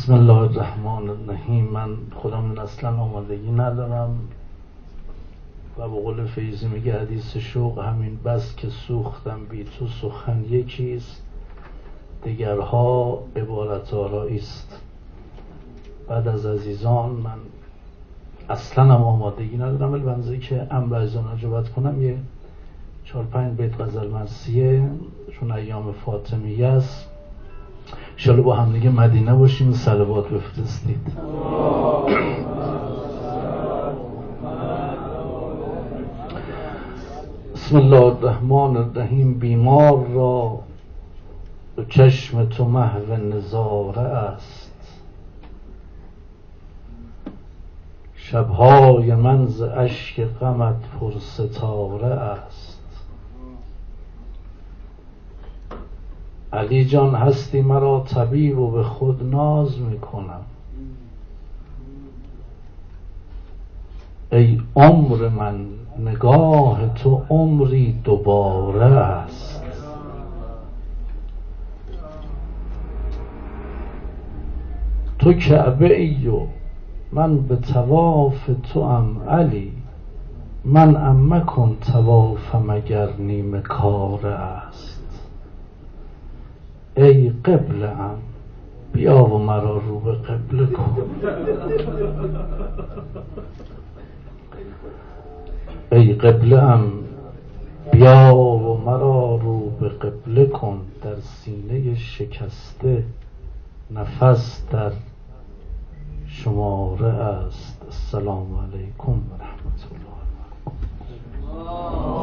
بسم الله الرحمن الرحیم. من خودم اصلا آمادگی ندارم و به قول فیضی میگه حدیث شوق همین بس که سوختم بی تو سخن یکیست، دگرها عبارت آرایی است. بعد از عزیزان من اصلا هم آمادگی ندارم، ولی بنظری که امر عزیزان عجبت کنم یه 4-5 بیت غزل مرثیه، چون ایام فاطمیه است، انشاءالله با هم دیگه مدینه باشیم، صلوات بفرستید. بسم الله الرحمن الرحیم. بیمار را دو چشم تو محو نظاره است، شبهای من ز اشک غمت پر ستاره است. علی جان هستی مرا طبیب و به خود ناز میکنم، ای عمر من نگاه تو عمری دوباره است. تو کعبه ای و من به طواف تو ام علی، من مکن طوافم اگر نیمه کاره است. ای قبله ام بیا و مرا رو به قبله کن، ای قبله ام بیا و مرا رو به قبله کن. در سینه شکسته نفس در شماره است. السلام علیکم و رحمت الله.